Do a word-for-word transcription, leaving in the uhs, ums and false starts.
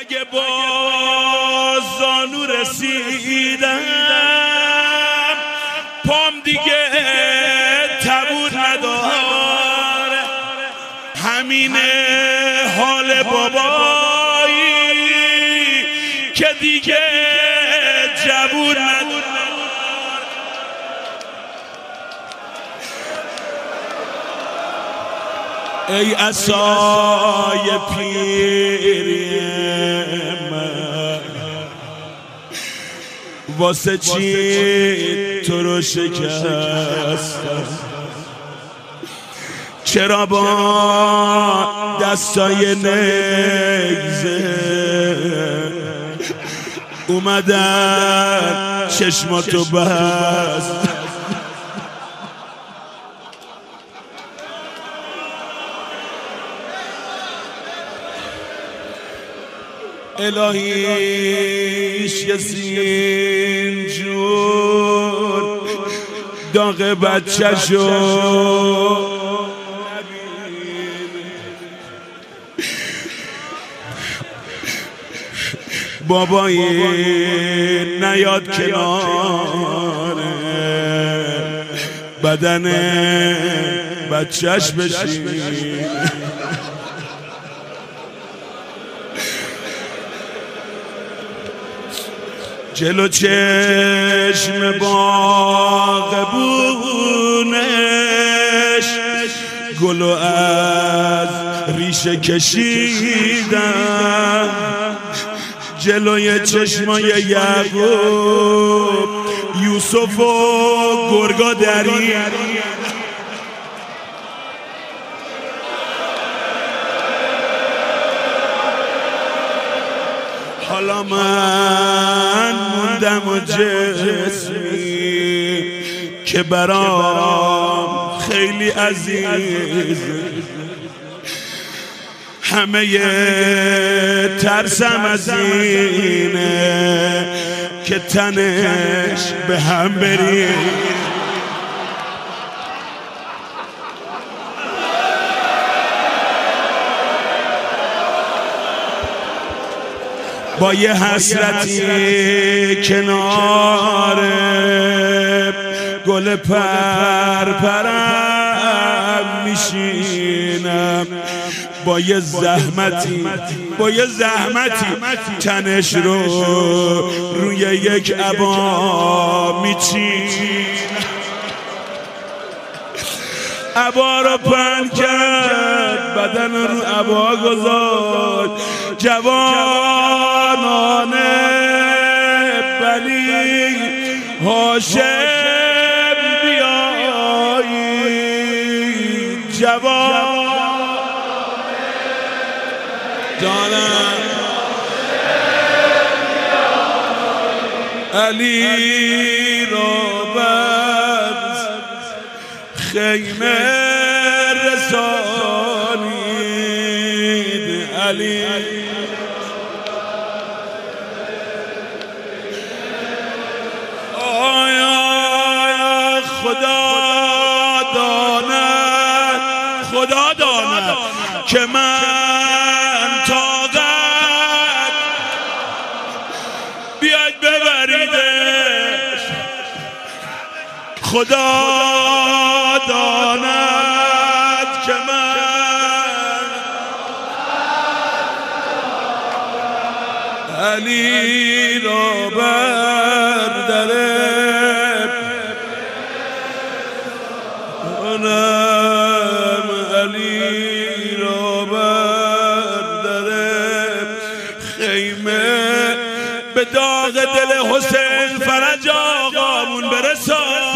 اگه با زانو رسیدم پام دیگه تبور نداره، همینه حال بابایی که دیگه جبور نداره. ای عصای پیری من واسه چی تو رو شکستم؟ چرا با دستای نگزه اومدن چشماتو بست؟ الهیش یه سینجور داغ بچه شو بابایی نیاد کنار بدن بچهش بشین. جلو چشم باغبونش گلو از ریشه کشیدم، جلوی چشمای یعقوب یوسف و گرگا دری. حالا من موندم و جسمی که برام خیلی عزیز، همه ترسم از اینه که تنش به هم بریم. با یه حسرتی کنار گل پرپرم میشینم، با یه زحمتی با یه زحمتی تنش رو روی یک عبا میچینم. عبا رو پهن کرد، بدن رو عبا گذاشت، جوانانه بنی هاشم بیایید، جوانانه جانم علی رو بر خیمه رسانید، علی آیا خدا داند خدا داند که من طاقت بیاید ببریدش، خدا داند که من علی را بر درم آنم، علی را بر درم خیمه به داغ دل حسین فرج آقامون برسان.